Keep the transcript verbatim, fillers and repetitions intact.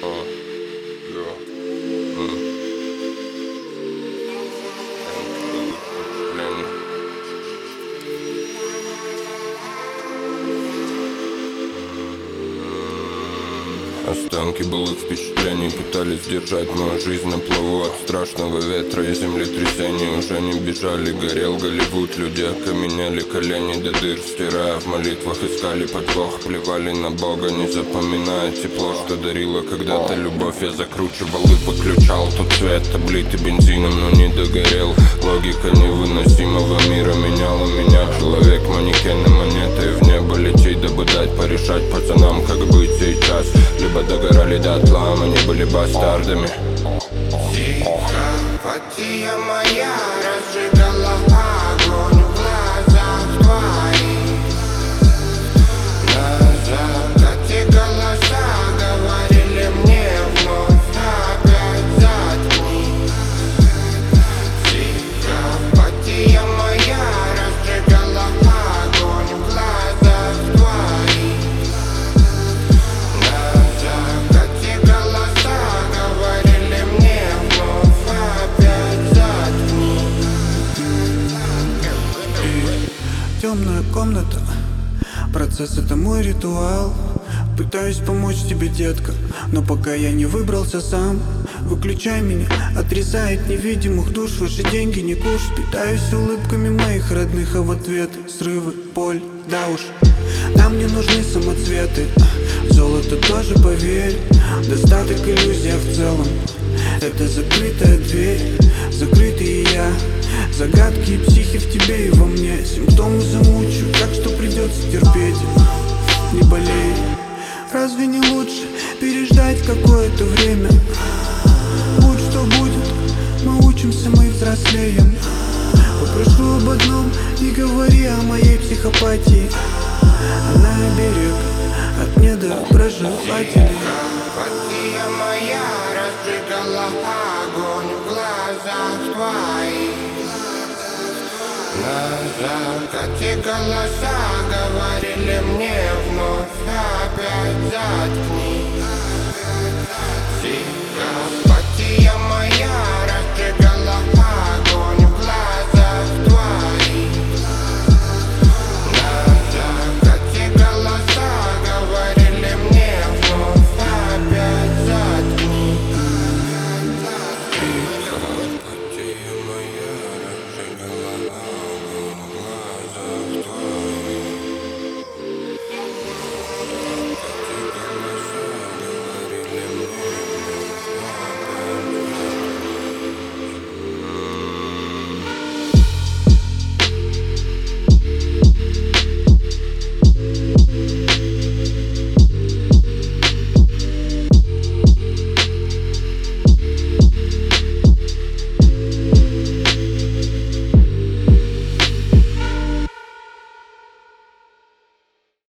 Останки былых впечатлений пытались держать мою жизнь на плаву от страшного ветра и землетрясений. Уже не бежали, горел Голливуд. Люди окаменели, колени до дыр стирая, в молитвах искали подвох, плевали на Бога, не запоминая тепло, что дарила когда-то любовь. Я закручивал и выключал тот цвет, облитый бензином, но не догорел. Логика невыносимого мира меняла меня. Человек, манекены, монеты в небо лететь, дабы дать порешать пацанам, как быть сейчас. Либо догорали дотла, мы не были бастардами. Симпатия моя разжигала огонь в глазах твоих. На закате голоса говорили мне вновь: опять заткни. Симпатия моя разжигала огонь в глазах твоих. Темная комната, процесс — это мой ритуал. Пытаюсь помочь тебе, детка, но пока я не выбрался сам. Выключай меня, отрезает невидимых душ. Ваши деньги не куш. Питаюсь улыбками моих родных, а в ответ срывы, боль, да уж. Нам не нужны самоцветы, золото тоже, поверь. Достаток, иллюзия в целом. Это закрытая дверь, закрытый я. Загадки и психи в тебе и во мне. Симптомы замучу, так что придется терпеть. Не болей. Разве не лучше переждать какое-то время? Будь что будет, мы учимся, мы взрослеем. Попрошу об одном: не говори о моей психопатии. Она берег от недоброжелателей. Симпатия моя разжигала огонь в глазах твоих. На закате голоса говорили мне вновь: опять заткни.